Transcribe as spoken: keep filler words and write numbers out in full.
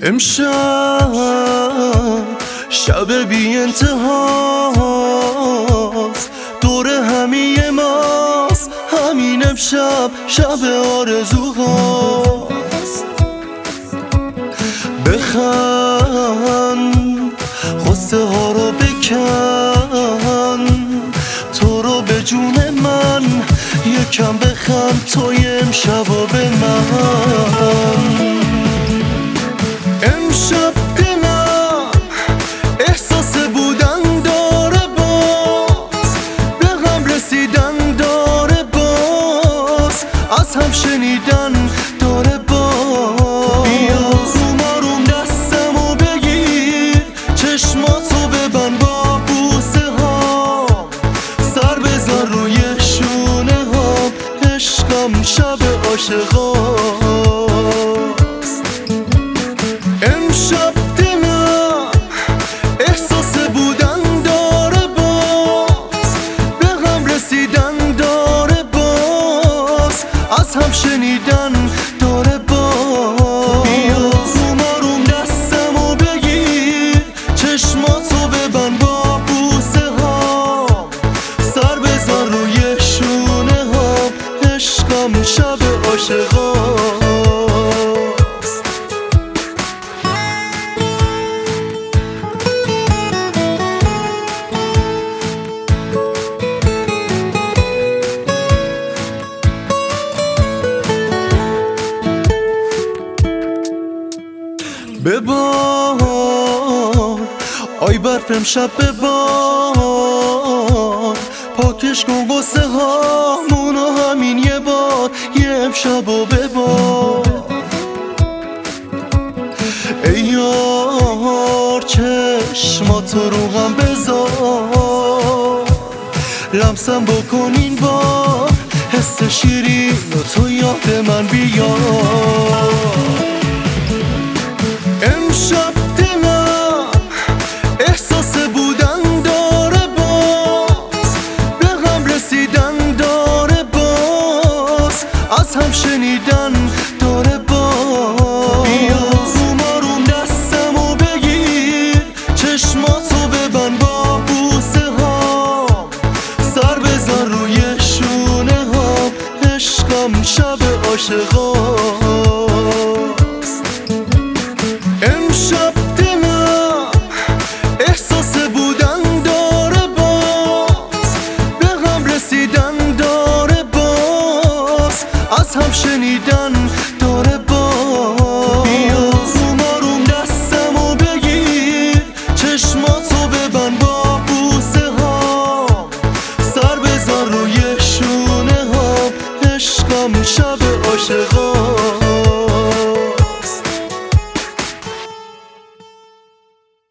امشب شب بی انتهاست، دور همیه ماست همین امشب شب آرزوهاست. بخند غصه ها رو بکن، تو رو به جون من یکم بخند توی امشب و به من. امشب دلم احساس بودن داره، باز به هم رسیدن داره، باز از هم شنیدن داره، باز بیا روم آروم دستمو بگیر، چشماتو ببند با بوسه ها، سر بزن روی شونه ها، عشقم شب عاشقاست. امشب دلم احساس بودن داره، باز به هم رسیدن داره، باز از هم شنیدن داره، باز بیا روم آروم دستمو بگیر، چشماتو ببند با بوسه ها، سر بزن روی شونه ها، عشقم شب عاشقاست. ببار آی برف امشب ببار، پاکش کن غصه هامونو همین یه بار، یه امشب و ببار. ای یار چشماتو رو هم بذار، لمسم بکن این بار، حس شیرین تو یاد من بیار.